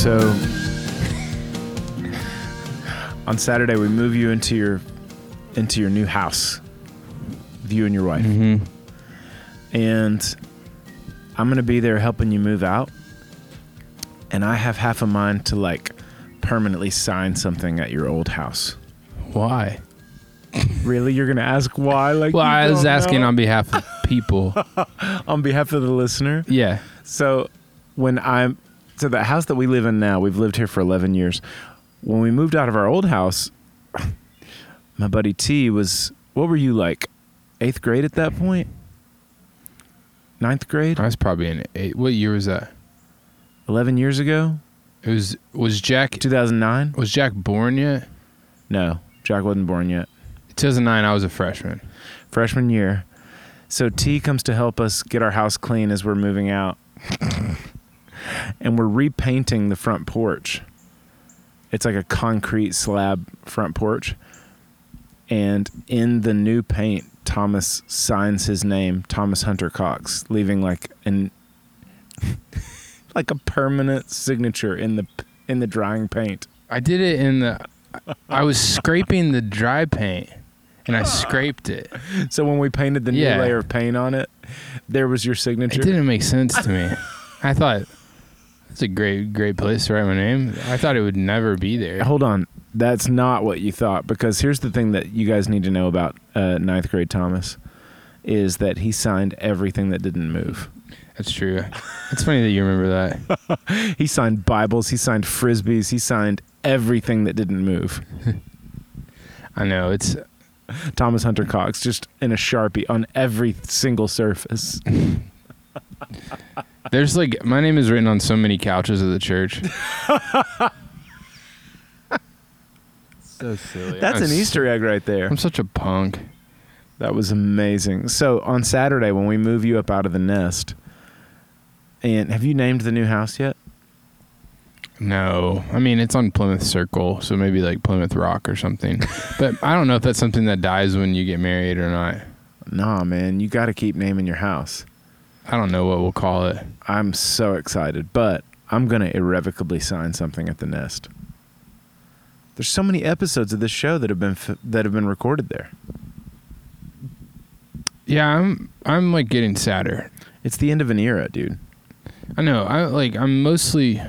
So on Saturday we move you into your new house with you and your wife. Mm-hmm. And I'm going to be there helping you move out. And I have half a mind to like permanently sign something at your old house. Why? Really? You're going to ask why? Like, well, I was asking know? on behalf of people. On behalf of the listener? Yeah. So so the house that we live in now, we've lived here for 11 years. When we moved out of our old house, my buddy T was, what were you like, 8th grade at that point? 9th grade? I was probably in 8. What year was that? 11 years ago? Was Jack 2009? Was Jack born yet? No, Jack wasn't born yet. 2009, I was a freshman. Freshman year. So T comes to help us get our house clean as we're moving out. And we're repainting the front porch. It's like a concrete slab front porch. And in the new paint, Thomas signs his name, Thomas Hunter Cox, leaving like like a permanent signature in the drying paint. I did it I was scraping the dry paint and I scraped it. So when we painted the new layer of paint on it, there was your signature. It didn't make sense to me. I thought, that's a great place to write my name. I thought it would never be there. Hold on. That's not what you thought, because here's the thing that you guys need to know about 9th grade Thomas is that he signed everything that didn't move. That's true. It's funny that you remember that. He signed Bibles. He signed Frisbees. He signed everything that didn't move. I know. It's Thomas Hunter Cox, just in a Sharpie on every single surface. There's like, my name is written on so many couches of the church. So silly. That's an Easter egg right there. I'm such a punk. That was amazing. So on Saturday, when we move you up out of the nest, and have you named the new house yet? No. I mean, it's on Plymouth Circle, so maybe like Plymouth Rock or something. But I don't know if that's something that dies when you get married or not. Nah, man. You got to keep naming your house. I don't know what we'll call it. I'm so excited, but I'm going to irrevocably sign something at the nest. There's so many episodes of this show that have been recorded there. Yeah, I'm like getting sadder. It's the end of an era, dude. I know. I'm mostly.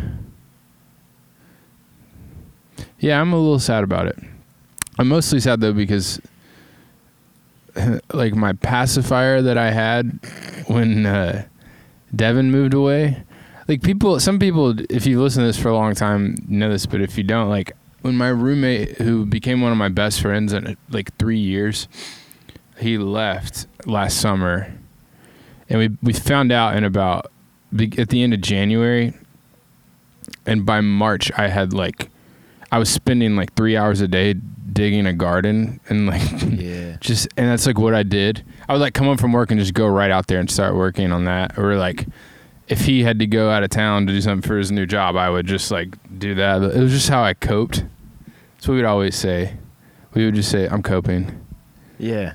Yeah, I'm a little sad about it. I'm mostly sad though because like my pacifier that I had when Devin moved away. Like some people, if you listen to this for a long time, know this, but if you don't, like when my roommate, who became one of my best friends in like 3 years, he left last summer, and we found out at the end of January, and by March I was spending like 3 hours a day digging a garden and like and that's like what I did. I would like come home from work and just go right out there and start working on that. Or like if he had to go out of town to do something for his new job, I would just like do that. It was just how I coped. That's what we'd always say. We would just say, I'm coping. Yeah.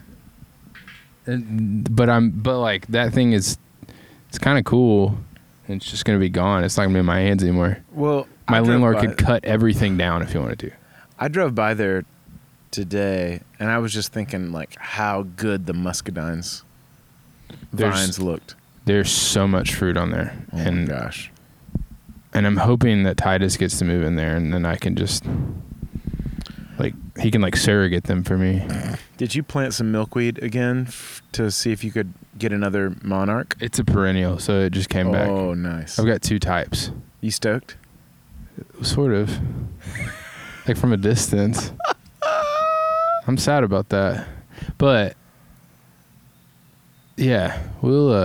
But like that thing it's kind of cool. And it's just going to be gone. It's not going to be in my hands anymore. Well, my landlord could cut everything down if he wanted to. I drove by there today, and I was just thinking, like, how good the muscadines vines looked. There's so much fruit on there. Oh, my gosh. And I'm hoping that Titus gets to move in there, and then I can just, like, he can, like, surrogate them for me. Did you plant some milkweed again to see if you could get another monarch? It's a perennial, so it just came back. Oh, nice. I've got 2 types. You stoked? Sort of. Like from a distance. I'm sad about that. But yeah, we'll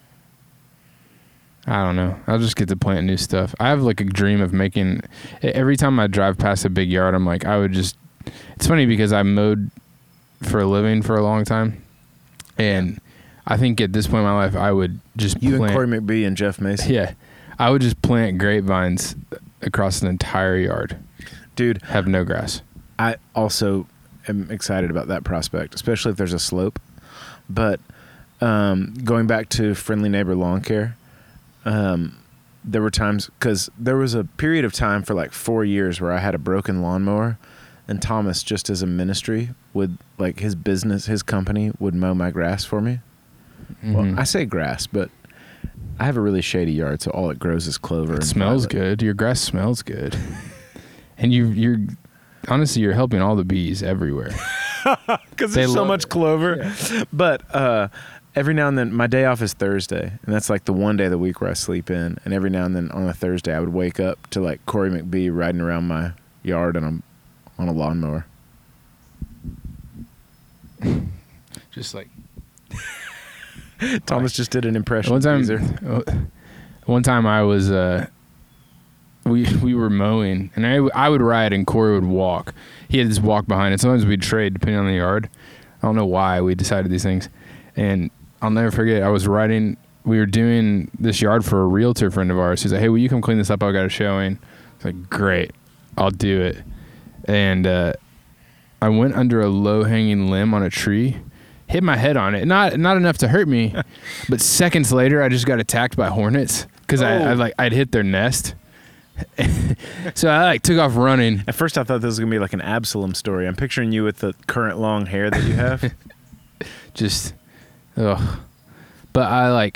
I don't know. I'll just get to plant new stuff. I have like a dream of making, every time I drive past a big yard, I'm like, it's funny because I mowed for a living for a long time. And I think at this point in my life, I would just plant. You and Corey McBee and Jeff Mason? Yeah. I would just plant grapevines across an entire yard. Dude. Have no grass. I also am excited about that prospect, especially if there's a slope. But going back to Friendly Neighbor Lawn Care, there were times, because there was a period of time for like 4 years where I had a broken lawnmower, and Thomas, just as a ministry, would, like, his business, his company would mow my grass for me. Well, I say grass, but I have a really shady yard, so all it grows is clover. It and smells violet. good. Your grass smells good. And you're honestly, you're helping all the bees everywhere. Because there's so much clover. Yeah. But every now and then, my day off is Thursday, and that's like the one day of the week where I sleep in. And every now and then on a Thursday, I would wake up to like Corey McBee riding around my yard on a lawnmower. Just like Thomas just did an impression. One time I was we were mowing, and I would ride and Corey would walk. He had this walk behind it. Sometimes we'd trade depending on the yard. I don't know why we decided these things. And I'll never forget, I was riding, we were doing this yard for a realtor friend of ours. He's like, hey, will you come clean this up? I got a showing. I was like, great, I'll do it. And I went under a low-hanging limb on a tree, hit my head on it. Not enough to hurt me, but seconds later, I just got attacked by hornets because I'd hit their nest. So I like took off running. At first, I thought this was gonna be like an Absalom story. I'm picturing you with the current long hair that you have. Just, ugh. But I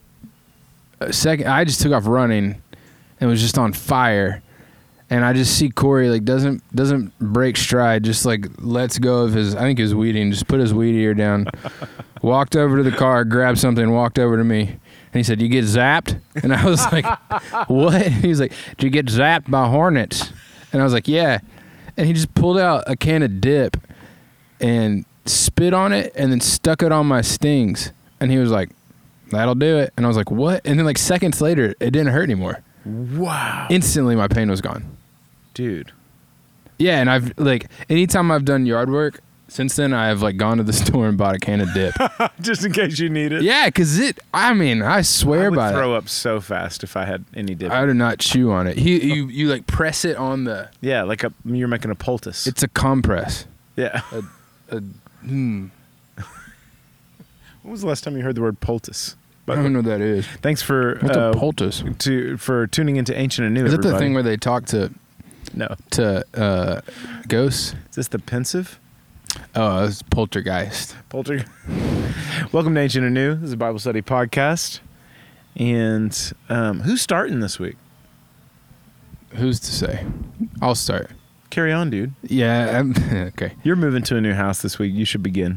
just took off running and was just on fire. And I just see Corey like doesn't break stride, just like lets go of his, I think his weeding, just put his weed ear down, walked over to the car, grabbed something, walked over to me, and he said, "You get zapped?" And I was like, "What?" He was like, "Did you get zapped by hornets?" And I was like, "Yeah." And he just pulled out a can of dip and spit on it and then stuck it on my stings. And he was like, "That'll do it." And I was like, "What?" And then like seconds later, it didn't hurt anymore. Wow. Instantly, my pain was gone. Dude. Yeah, and I've like anytime I've done yard work since then, I've like gone to the store and bought a can of dip. Just in case you need it. Yeah, because I swear by it. I would throw up so fast if I had any dip. I do not chew on it. You like press it on the. Yeah, like you're making a poultice. It's a compress. Yeah. When was the last time you heard the word poultice? I don't know what that is. Thanks for what's a poultice? For tuning into Ancient and New. Is that everybody. the thing where they talk to? No. To ghosts. Is this the pensive? Oh, it's poltergeist. Welcome to Ancient and New. This is a Bible study podcast. And who's starting this week? Who's to say? I'll start. Carry on, dude. Yeah. Okay. You're moving to a new house this week. You should begin.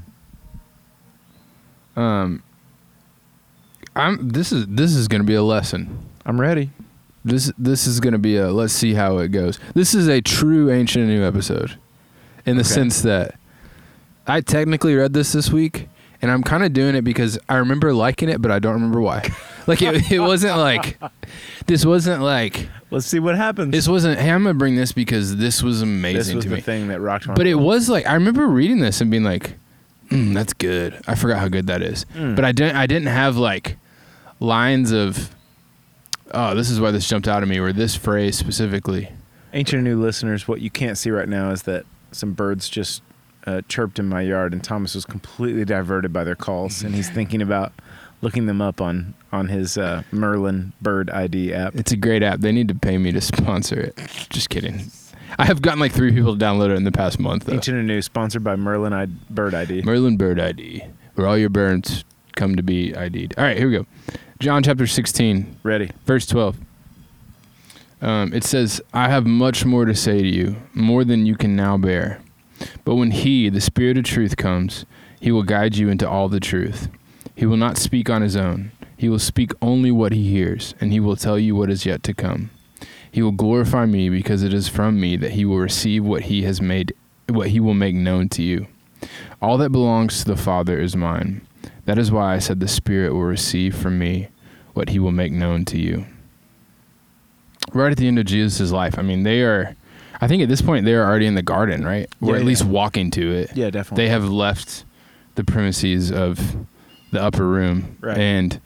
This is going to be a lesson. I'm ready. This is going to be let's see how it goes. This is a true Ancient and New episode in the sense that I technically read this week, and I'm kind of doing it because I remember liking it, but I don't remember why. Like it wasn't like this wasn't like let's see what happens. This wasn't, hey, I'm going to bring this because this was amazing to me. This was the thing that rocked my But it was like I remember reading this and being like, that's good. I forgot how good that is. But I didn't have like lines of, oh, this is why this jumped out at me, or this phrase specifically. Ancient and New listeners, what you can't see right now is that some birds just chirped in my yard, and Thomas was completely diverted by their calls, and he's thinking about looking them up on his Merlin Bird ID app. It's a great app. They need to pay me to sponsor it. Just kidding. I have gotten like 3 people to download it in the past month, though. Ancient and New, sponsored by Merlin Bird ID. Merlin Bird ID, where all your birds come to be ID'd. All right, here we go. John chapter 16. Ready. Verse 12. It says, I have much more to say to you, more than you can now bear. But when he, the Spirit of truth, comes, he will guide you into all the truth. He will not speak on his own. He will speak only what he hears, and he will tell you what is yet to come. He will glorify me, because it is from me that he will receive what he will make known to you. All that belongs to the Father is mine. That is why I said the Spirit will receive from me what he will make known to you. Right at the end of Jesus' life, I mean, I think at this point, they are already in the garden, right? Or at least walking to it. Yeah, definitely. They have left the premises of the upper room. Right. And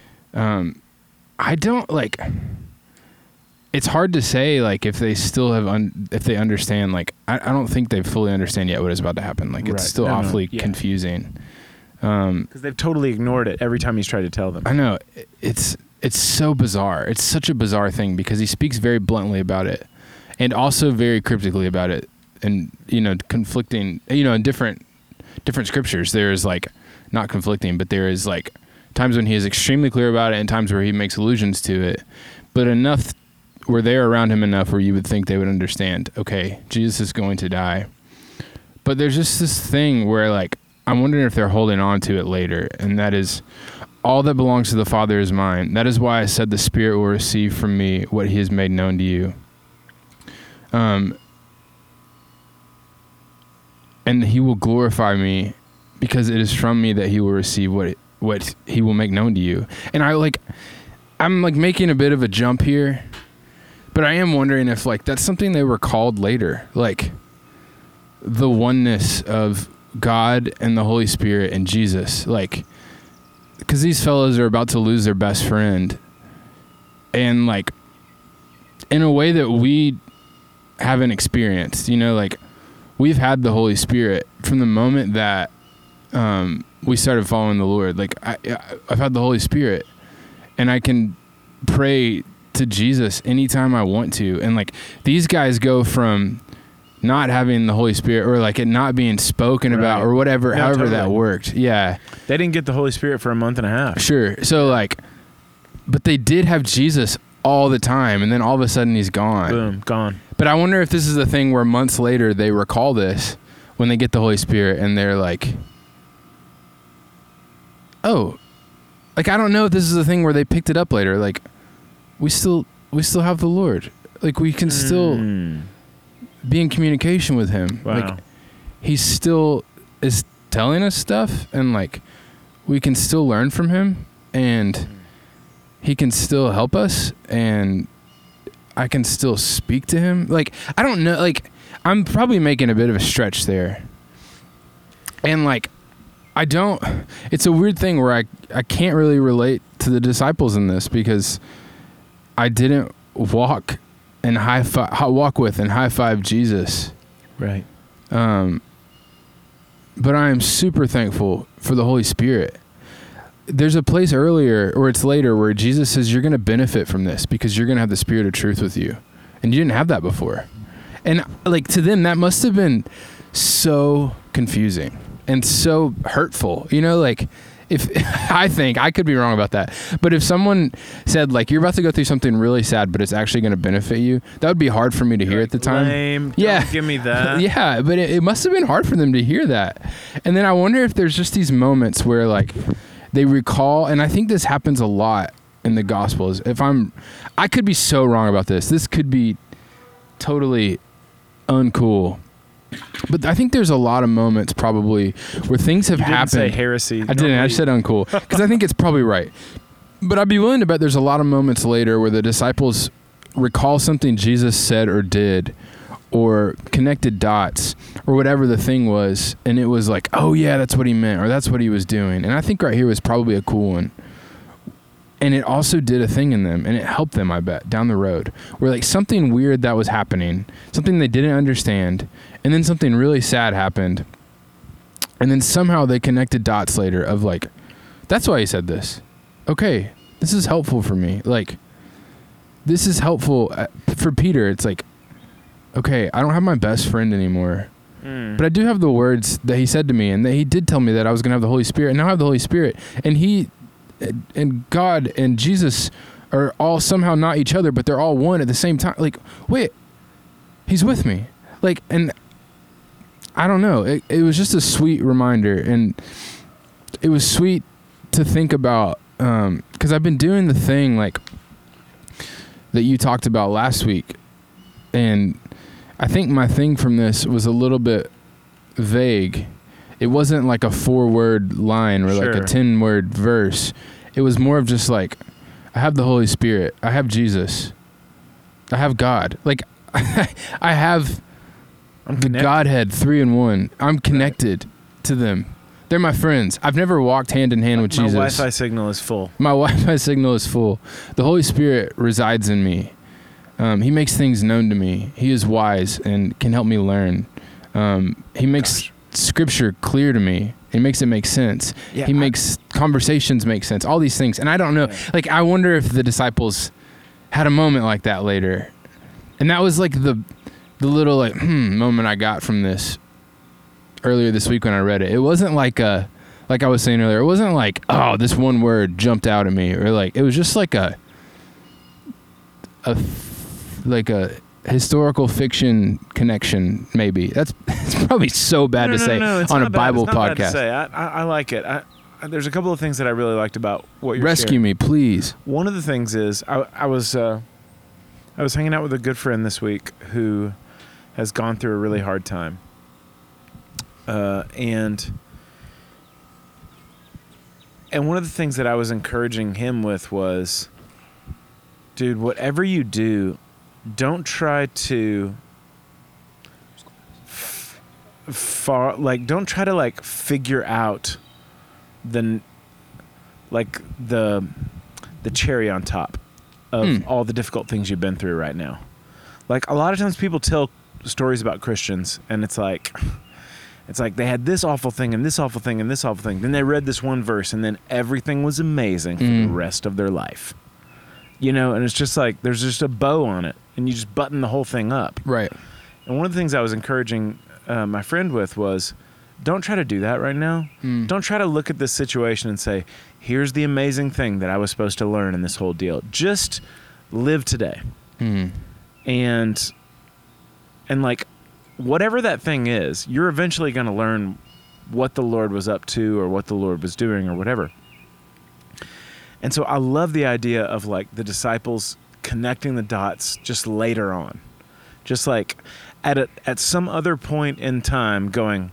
I don't, like, it's hard to say, like, if they still have, if they understand, like, I don't think they fully understand yet what is about to happen. Like, it's still awfully confusing. Because they've totally ignored it every time he's tried to tell them. I know. It's it's so bizarre. It's such a bizarre thing because he speaks very bluntly about it and also very cryptically about it. And, conflicting, in different scriptures, there is like, not conflicting, but there is like times when he is extremely clear about it and times where he makes allusions to it, but enough where they're around him enough where you would think they would understand, okay, Jesus is going to die. But there's just this thing where like, I'm wondering if they're holding on to it later. And that is, all that belongs to the Father is mine. That is why I said the Spirit will receive from me what he has made known to you. And he will glorify me because it is from me that he will receive what he will make known to you. And I'm making a bit of a jump here, but I am wondering if like that's something they were called later, like the oneness of God and the Holy Spirit and Jesus, like, because these fellows are about to lose their best friend, and like in a way that we haven't experienced, like we've had the Holy Spirit from the moment that we started following the Lord. Like I've had the Holy Spirit, and I can pray to Jesus anytime I want to. And like these guys go from not having the Holy Spirit or like it not being spoken about or whatever, however that worked. Yeah. They didn't get the Holy Spirit for a month and a half. Sure. So like, but they did have Jesus all the time, and then all of a sudden he's gone. Boom, gone. But I wonder if this is the thing where months later they recall this when they get the Holy Spirit and they're like, oh, like, I don't know if this is the thing where they picked it up later. Like, we still have the Lord. Like, we can still be in communication with him. Wow. Like, he still is telling us stuff, and like, we can still learn from him, and he can still help us, and I can still speak to him. Like, I don't know, like, I'm probably making a bit of a stretch there. And like, it's a weird thing where I can't really relate to the disciples in this because I didn't walk and walk with and high five Jesus. Right. But I am super thankful for the Holy Spirit. There's a place earlier, or it's later, where Jesus says you're going to benefit from this because you're going to have the Spirit of truth with you. And you didn't have that before. And like, to them, that must have been so confusing and so hurtful. You know, like, if I think I could be wrong about that, but if someone said like, you're about to go through something really sad, but it's actually going to benefit you, that would be hard for me to hear at the time. Lame. Yeah. Don't give me that. Yeah. But it must have been hard for them to hear that. And then I wonder if there's just these moments where like they recall, and I think this happens a lot in the Gospels. I could be so wrong about this. This could be totally uncool. But I think there's a lot of moments probably where things have happened. Say heresy. I didn't. I said uncool because I think it's probably right. But I'd be willing to bet there's a lot of moments later where the disciples recall something Jesus said or did, or connected dots, or whatever the thing was, and it was like, oh yeah, that's what he meant, or that's what he was doing. And I think right here was probably a cool one. And it also did a thing in them, and it helped them, I bet, down the road, where like something weird that was happening, something they didn't understand, and then something really sad happened. And then somehow they connected dots later of like, that's why he said this. Okay, this is helpful for me. Like, this is helpful for Peter. It's like, okay, I don't have my best friend anymore, but I do have the words that he said to me, and that he did tell me that I was going to have the Holy Spirit, and now I have the Holy Spirit. And he and God and Jesus are all somehow not each other, but they're all one at the same time. Like, wait, he's with me. Like, and I don't know. It was just a sweet reminder, and it was sweet to think about, because I've been doing the thing like that you talked about last week, and I think my thing from this was a little bit vague. It wasn't like a 4-word line or like a 10-word verse. It was more of just like, I have the Holy Spirit. I have Jesus. I have God. Like, I have the Godhead 3 in 1. I'm connected to them. They're my friends. I've never walked hand in hand with Jesus. My Wi-Fi signal is full. My Wi-Fi signal is full. The Holy Spirit resides in me. He makes things known to me. He is wise and can help me learn. He makes Scripture clear to me. He makes it make sense. Yeah, He makes conversations make sense. All these things. And I don't know. Like, I wonder if the disciples had a moment like that later. And that was like the little like moment I got from this earlier this week when I read it. It wasn't like I was saying earlier, it wasn't like, oh, this one word jumped out at me, or like, it was just like a historical fiction connection. Maybe it's probably so bad to say on a Bible podcast. Bad to say. I like it. There's a couple of things that I really liked about what you're Rescue sharing. me, please. One of the things is I was hanging out with a good friend this week who has gone through a really hard time, and one of the things that I was encouraging him with was, dude, whatever you do, don't try to don't try to figure out the cherry on top of all the difficult things you've been through right now. Like, a lot of times people tell stories about Christians, and it's like they had this awful thing and this awful thing and this awful thing. Then they read this one verse, and then everything was amazing for the rest of their life. You know, and it's just like there's just a bow on it, and you just button the whole thing up. Right. And one of the things I was encouraging my friend with was, don't try to do that right now. Don't try to look at this situation and say, here's the amazing thing that I was supposed to learn in this whole deal. Just live today. And like, whatever that thing is, you're eventually going to learn what the Lord was up to or what the Lord was doing or whatever. And so I love the idea of like the disciples connecting the dots just later on. Just like at some other point in time going,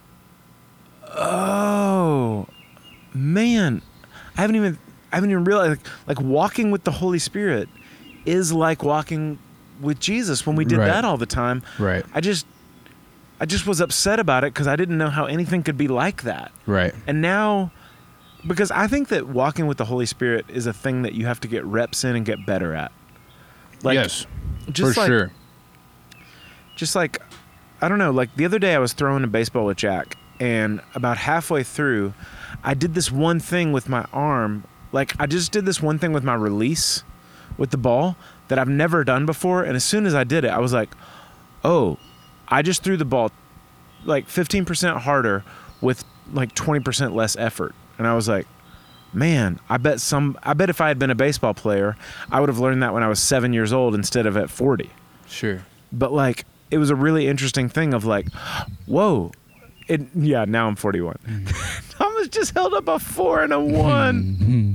oh man, I haven't even realized like walking with the Holy Spirit is like walking with Jesus when we did that all the time. Right. I just was upset about it because I didn't know how anything could be like that. Right. And now, because I think that walking with the Holy Spirit is a thing that you have to get reps in and get better at. Like, yes, just for sure. Just like, I don't know, like the other day I was throwing a baseball with Jack, and about halfway through, I did this one thing with my arm. Like, I just did this one thing with my release with the ball that I've never done before. And as soon as I did it, I was like, oh, I just threw the ball like 15% harder with like 20% less effort. And I was like, man, I bet if I had been a baseball player, I would have learned that when I was 7 years old instead of at 40. Sure. But like, it was a really interesting thing of like, whoa. Now I'm 41. Thomas just held up a 4 and a 1.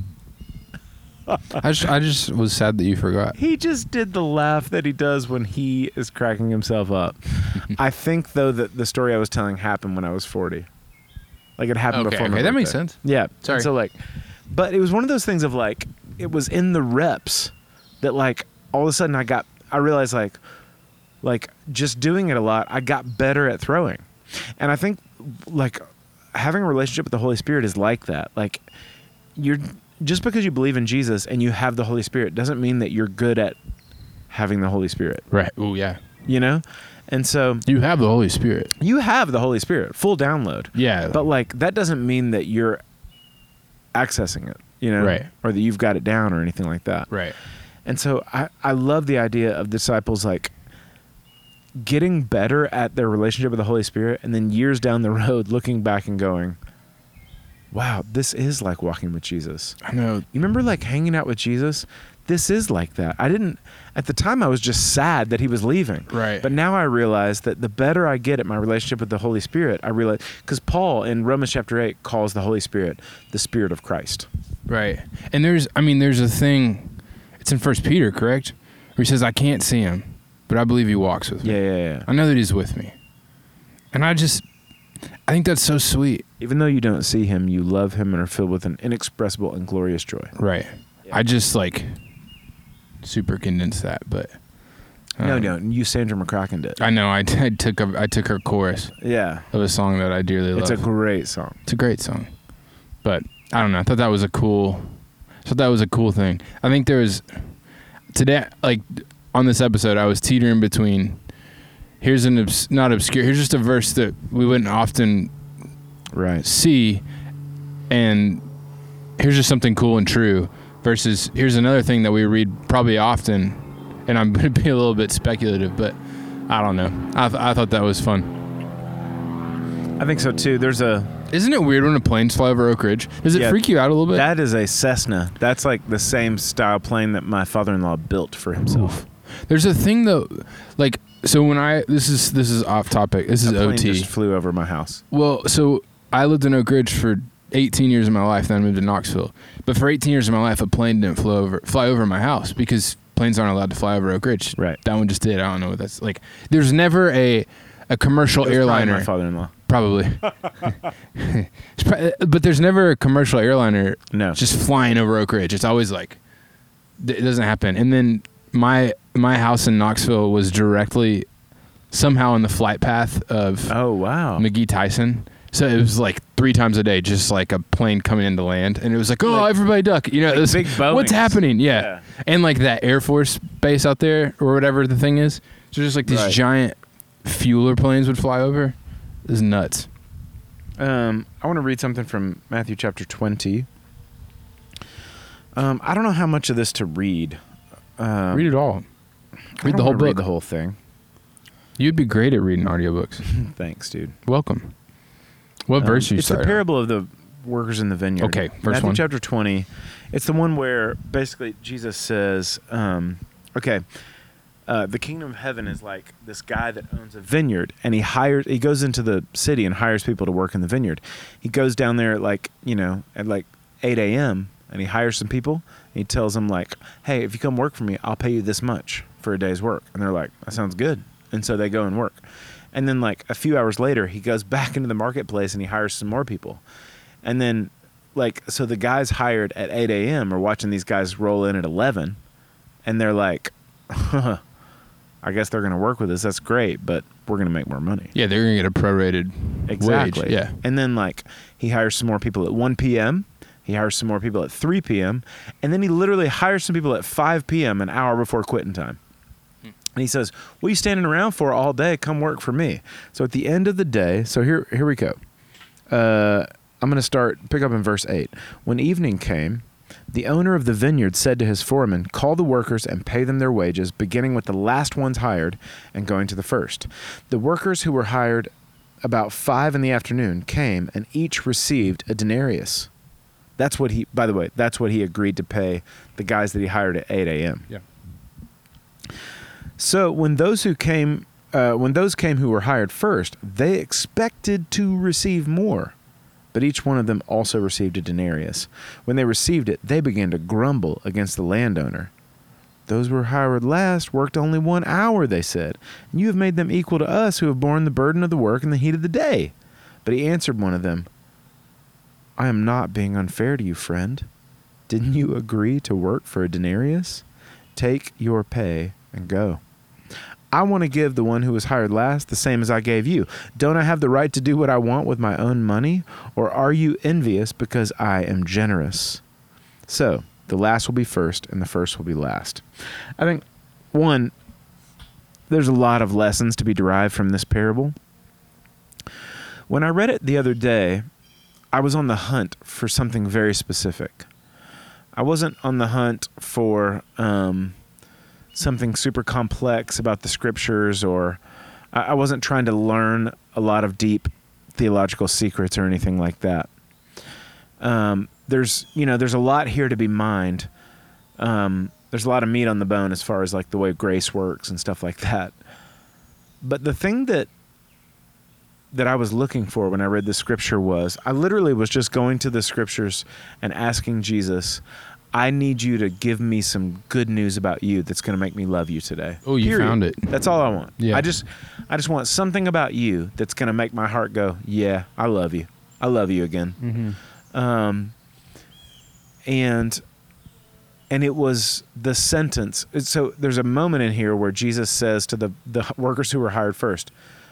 I just was sad that you forgot. He just did the laugh that he does when he is cracking himself up. I think, though, that the story I was telling happened when I was 40. Like, it happened before my birthday. That makes sense. Yeah. Sorry. And so, like, but it was one of those things of, like, it was in the reps that, like, all of a sudden I realized, like, just doing it a lot, I got better at throwing. And I think, like, having a relationship with the Holy Spirit is like that. Like, just because you believe in Jesus and you have the Holy Spirit doesn't mean that you're good at having the Holy Spirit. Right. Oh, yeah. You know? And so you have the Holy Spirit. You have the Holy Spirit, full download. Yeah. But like, that doesn't mean that you're accessing it, you know? Right. Or that you've got it down or anything like that. Right. And so I love the idea of disciples like getting better at their relationship with the Holy Spirit, and then years down the road looking back and going, wow, this is like walking with Jesus. I know. You remember like hanging out with Jesus? This is like that. At the time I was just sad that he was leaving. Right. But now I realize that the better I get at my relationship with the Holy Spirit, I realize, because Paul in Romans chapter 8 calls the Holy Spirit the Spirit of Christ. Right. And there's a thing, it's in 1 Peter, correct? Where he says, I can't see him, but I believe he walks with me. Yeah. I know that he's with me. And I think that's so sweet. Even though you don't see him, you love him and are filled with an inexpressible and glorious joy. Right. Yeah. I just like super condensed that, but no, you Sandra McCracken did. I know. I took her chorus. Yeah. Of a song that I dearly love. It's a great song. It's a great song, but I don't know. I thought that was a cool thing. I think there was today, like on this episode, I was teetering between. Here's not obscure. Here's just a verse that we wouldn't often Right. see, and here's just something cool and true, versus here's another thing that we read probably often, and I'm going to be a little bit speculative, but I don't know. I thought that was fun. I think so too. Isn't it weird when the planes fly over Oak Ridge? Does it freak you out a little bit? That is a Cessna. That's like the same style plane that my father-in-law built for himself. Oof. There's a thing though, like, so when this is off topic. This is plane OT. just flew over my house. Well, so I lived in Oak Ridge for 18 years of my life, then I moved to Knoxville. But for 18 years of my life, a plane didn't fly over my house because planes aren't allowed to fly over Oak Ridge. Right. That one just did. I don't know what that's like. There's never a commercial airliner. My father-in-law. Probably. But there's never a commercial airliner just flying over Oak Ridge. It's always like, it doesn't happen. And then my house in Knoxville was directly somehow in the flight path of McGee Tyson. So it was like 3 times a day, just like a plane coming into land. And it was like, everybody duck. You know, like big Boeings. What's happening? Yeah. And like that Air Force base out there or whatever the thing is. So just like these giant fueler planes would fly over. It was nuts. I want to read something from Matthew chapter 20. I don't know how much of this to read. Read it all. Read the whole book. Read the whole thing. You'd be great at reading audiobooks. Thanks, dude. Welcome. What verse you start? It's the parable of the workers in the vineyard. Okay, verse Matthew 1. chapter 20. It's the one where basically Jesus says, the kingdom of heaven is like this guy that owns a vineyard, and he goes into the city and hires people to work in the vineyard. He goes down there at 8 a.m. and he hires some people. And he tells them like, hey, if you come work for me, I'll pay you this much for a day's work. And they're like, that sounds good. And so they go and work. And then like a few hours later, he goes back into the marketplace and he hires some more people. And then so the guys hired at 8 a.m. are watching these guys roll in at 11, and they're like, I guess they're going to work with us. That's great, but we're going to make more money. Yeah, they're going to get a prorated wage. Yeah. And then he hires some more people at 1 p.m. He hires some more people at 3 p.m. And then he literally hires some people at 5 p.m., an hour before quitting time. And he says, what are you standing around for all day? Come work for me. So at the end of the day, so here we go. I'm going to pick up in verse 8. When evening came, the owner of the vineyard said to his foreman, call the workers and pay them their wages, beginning with the last ones hired and going to the first. The workers who were hired about 5 p.m. came, and each received a denarius. That's what he agreed to pay the guys that he hired at 8 a.m. Yeah. So when those came who were hired first, they expected to receive more. But each one of them also received a denarius. When they received it, they began to grumble against the landowner. Those who were hired last worked only 1 hour, they said. And you have made them equal to us who have borne the burden of the work in the heat of the day. But he answered one of them, I am not being unfair to you, friend. Didn't you agree to work for a denarius? Take your pay and go. I want to give the one who was hired last the same as I gave you. Don't I have the right to do what I want with my own money? Or are you envious because I am generous? So, the last will be first and the first will be last. I think, one, there's a lot of lessons to be derived from this parable. When I read it the other day, I was on the hunt for something very specific. I wasn't on the hunt for something super complex about the scriptures, or I wasn't trying to learn a lot of deep theological secrets or anything like that. There's a lot here to be mined. There's a lot of meat on the bone as far as like the way grace works and stuff like that. But the thing that I was looking for when I read the scripture was, I literally was just going to the scriptures and asking Jesus, I need you to give me some good news about you that's going to make me love you today. Oh, you found it. That's all I want. Yeah. I just want something about you that's going to make my heart go, yeah, I love you. I love you again. Mm-hmm. And it was the sentence. So there's a moment in here where Jesus says to the workers who were hired first,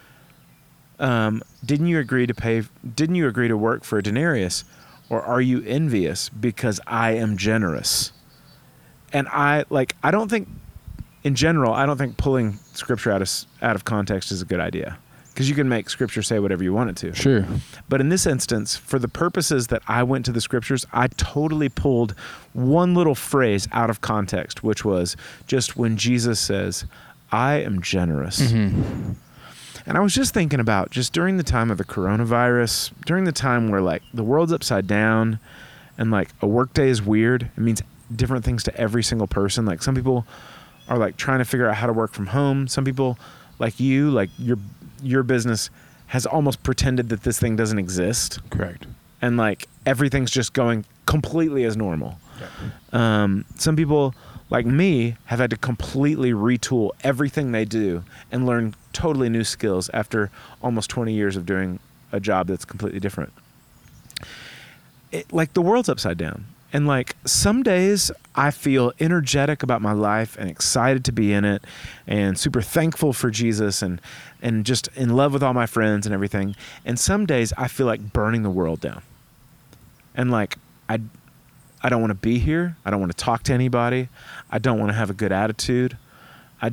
didn't you agree to work for a denarius? Or are you envious because I am generous? And I don't think, in general, I don't think pulling scripture out of context is a good idea. because you can make Scripture say whatever you want it to. Sure. But in this instance, for the purposes that I went to the Scriptures, I totally pulled one little phrase out of context, which was just when Jesus says, I am generous. Mm-hmm. And I was just thinking about just during the time of the coronavirus, during the time where like the world's upside down and like a workday is weird. It means different things to every single person. Like some people are like trying to figure out how to work from home. Some people like you, like your business has almost pretended that this thing doesn't exist. Correct. And like everything's just going completely as normal. Yeah. Some people like me have had to completely retool everything they do and learn totally new skills after almost 20 years of doing a job that's completely different. Like the world's upside down. And like some days I feel energetic about my life and excited to be in it and super thankful for Jesus and just in love with all my friends and everything. And some days I feel like burning the world down. And like I don't want to be here. I don't want to talk to anybody. I don't want to have a good attitude. I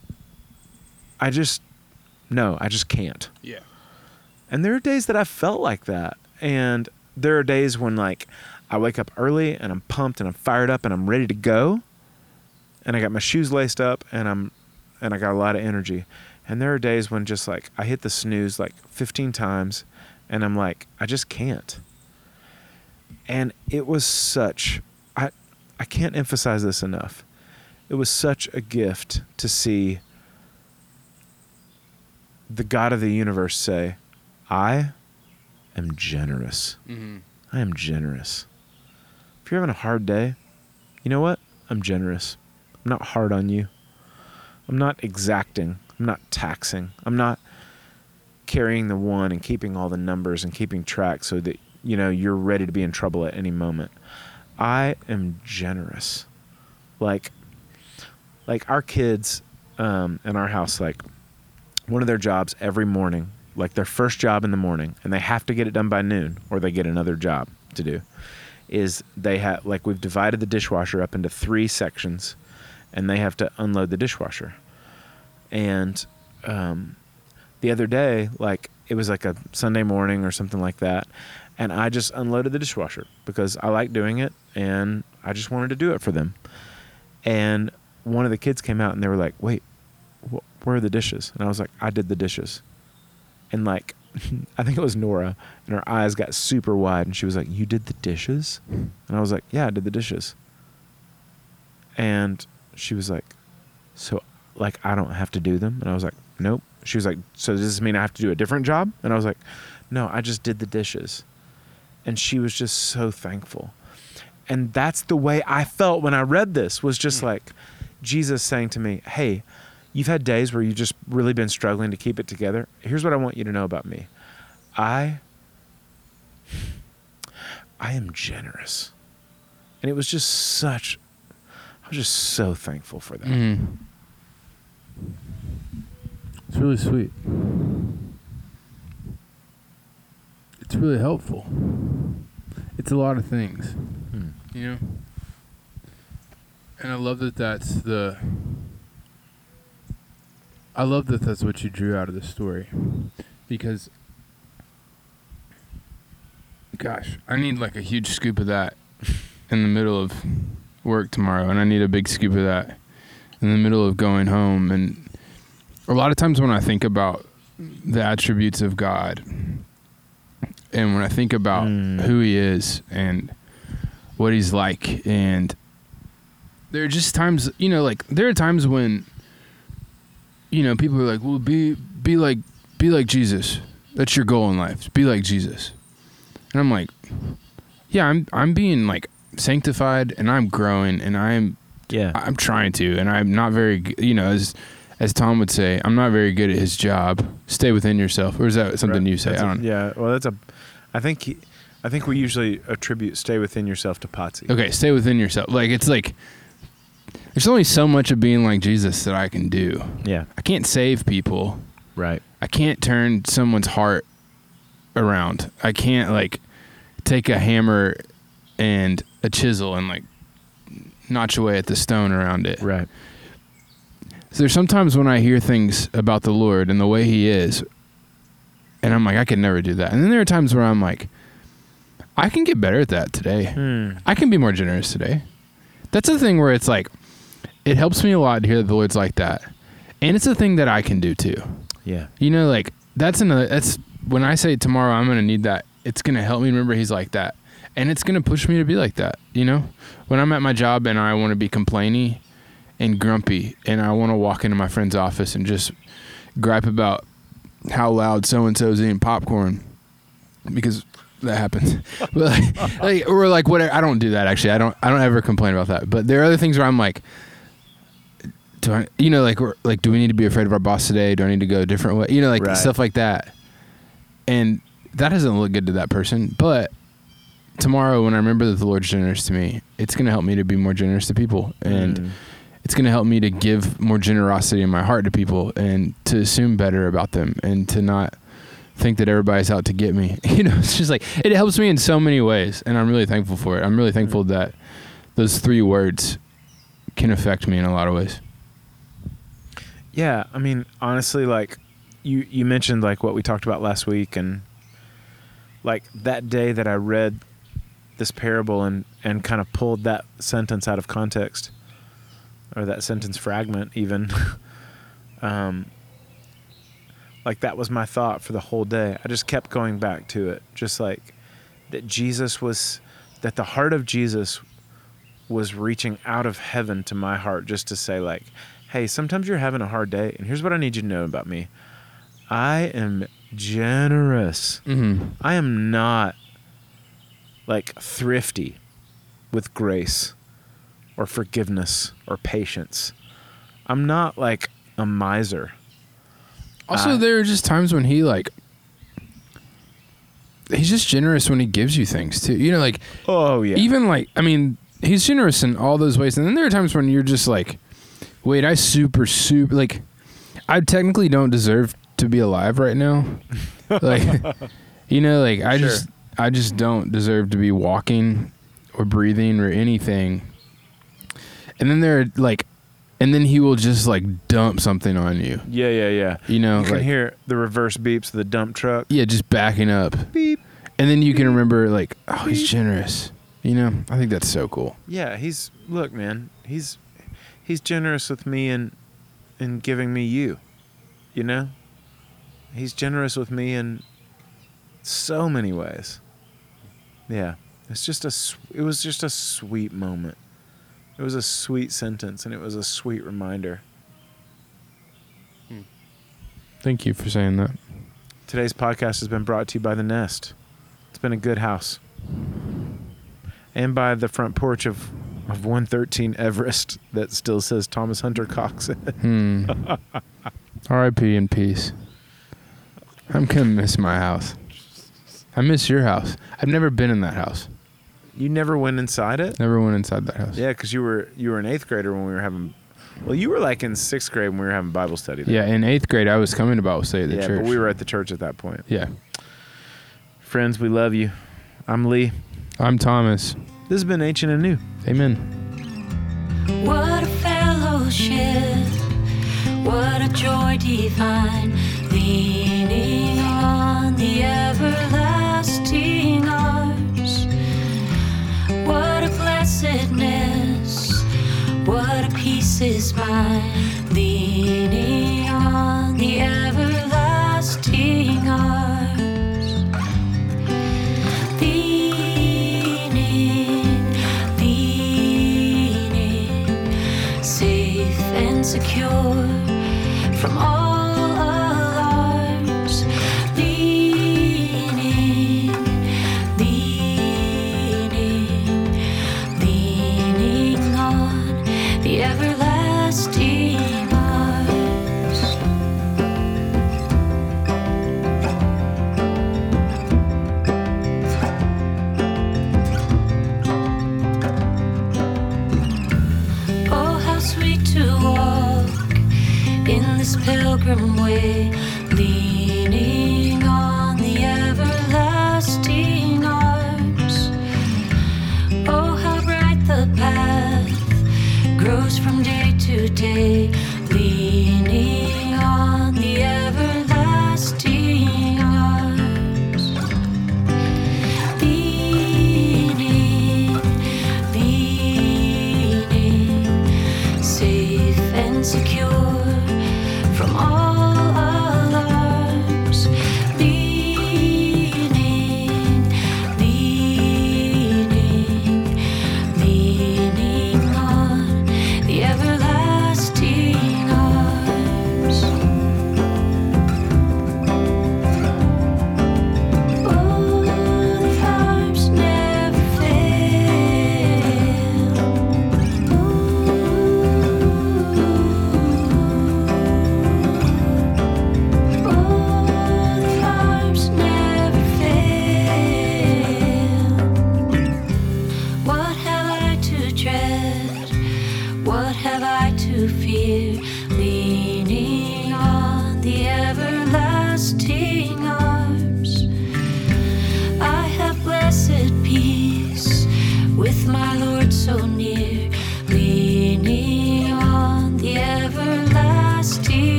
just can't. Yeah. And there are days that I felt like that. And there are days when like I wake up early and I'm pumped and I'm fired up and I'm ready to go. And I got my shoes laced up and I got a lot of energy. And there are days when just like I hit the snooze like 15 times and I'm like, I just can't. And it was such, I can't emphasize this enough. It was such a gift to see the God of the universe say, I am generous. Mm-hmm. I am generous. If you're having a hard day, you know what? I'm generous. I'm not hard on you. I'm not exacting. I'm not taxing. I'm not carrying the one and keeping all the numbers and keeping track so that, you know, you're ready to be in trouble at any moment. I am generous. Like our kids in our house, like one of their jobs every morning, like their first job in the morning, and they have to get it done by noon or they get another job to do, is they have, like we've divided the dishwasher up into 3 sections and they have to unload the dishwasher. And the other day, like it was like a Sunday morning or something like that, and I just unloaded the dishwasher because I like doing it and I just wanted to do it for them. And one of the kids came out and they were like, wait, where are the dishes? And I was like, I did the dishes. And like, I think it was Nora, and her eyes got super wide and she was like, you did the dishes? And I was like, yeah, I did the dishes. And she was like, so like I don't have to do them? And I was like, nope. She was like, so does this mean I have to do a different job? And I was like, no, I just did the dishes. And she was just so thankful. And that's the way I felt when I read this, was just like Jesus saying to me, hey, you've had days where you've just really been struggling to keep it together. Here's what I want you to know about me. I am generous. And it was just I was just so thankful for that. Mm-hmm. It's really sweet. It's really helpful. It's a lot of things, you know? And I love that that's what you drew out of the story. Because, gosh, I need like a huge scoop of that in the middle of work tomorrow. And I need a big scoop of that in the middle of going home. And a lot of times when I think about the attributes of God, and when I think about who he is and what he's like, and there are just times, you know, like there are times when, you know, people are like, well, be like Jesus. That's your goal in life. Be like Jesus. And I'm like, yeah, I'm being like sanctified and I'm growing and I'm trying to, and I'm not very, you know, as Tom would say, I'm not very good at his job. Stay within yourself. Or is that something you say? I think we usually attribute stay within yourself to Potsy. Okay, stay within yourself. Like, it's like, there's only so much of being like Jesus that I can do. Yeah. I can't save people. Right. I can't turn someone's heart around. I can't, like, take a hammer and a chisel and, like, notch away at the stone around it. Right. So there's sometimes when I hear things about the Lord and the way he is, And I'm like, I could never do that. And then there are times where I'm like, I can get better at that today. I can be more generous today. That's the thing where it's like, it helps me a lot to hear that the Lord's like that. And it's a thing that I can do too. Yeah. You know, like that's when I say tomorrow I'm going to need that, it's going to help me remember he's like that. And it's going to push me to be like that. You know, when I'm at my job and I want to be complainy and grumpy and I want to walk into my friend's office and just gripe about how loud so-and-so's eating popcorn, because that happens. But or like whatever. I don't do that actually. I don't ever complain about that. But there are other things where I'm like, do I, you know, like do we need to be afraid of our boss today? Do I need to go a different way? You know, like stuff like that. And that doesn't look good to that person. But tomorrow when I remember that the Lord's generous to me, it's going to help me to be more generous to people. And it's going to help me to give more generosity in my heart to people and to assume better about them and to not think that everybody's out to get me. You know, it's just like, it helps me in so many ways. And I'm really thankful for it. I'm really thankful that those 3 words can affect me in a lot of ways. Yeah. I mean, honestly, like you mentioned like what we talked about last week, and like that day that I read this parable and kind of pulled that sentence out of context, or that sentence fragment even, like that was my thought for the whole day. I just kept going back to it. Just like that that the heart of Jesus was reaching out of heaven to my heart just to say like, hey, sometimes you're having a hard day, and here's what I need you to know about me. I am generous. I am not like thrifty with grace or forgiveness or patience. I'm not like a miser. Also, there are just times when he's just generous when he gives you things too. You know, like, oh yeah, even like, I mean, he's generous in all those ways. And then there are times when you're just like, wait, I super like, I technically don't deserve to be alive right now. Like, you know, like I just don't deserve to be walking or breathing or anything. And then and then he will just like dump something on you. Yeah. You know, you can hear the reverse beeps of the dump truck. Yeah, just backing up. Beep. And then you can remember like, oh, he's generous. You know, I think that's so cool. Yeah, look, man, he's generous with me in giving me you. You know? He's generous with me in so many ways. Yeah. It was just a sweet moment. It was a sweet sentence, and it was a sweet reminder. Thank you for saying that. Today's podcast has been brought to you by The Nest. It's been a good house. And by the front porch of 113 Everest that still says Thomas Hunter Cox. R.I.P. in peace. I'm going to miss my house. I miss your house. I've never been in that house. You never went inside it? Never went inside that house. Yeah, because you were an 8th grader when we were having... Well, you were like in 6th grade when we were having Bible study there. Yeah, in 8th grade, I was coming to Bible study at the church. Yeah, but we were at the church at that point. Yeah. Friends, we love you. I'm Lee. I'm Thomas. This has been Ancient and New. Amen. What a fellowship, what a joy divine, leaning on the everlasting arms. What a blessedness, what a peace is mine, leaning on the everlasting arms. Leaning, safe and secure from all alarms. Leaning on the everlasting arms. Oh, how sweet to walk in this pilgrim way, leaning on the everlasting arms. Oh, how bright the path grows from day to day,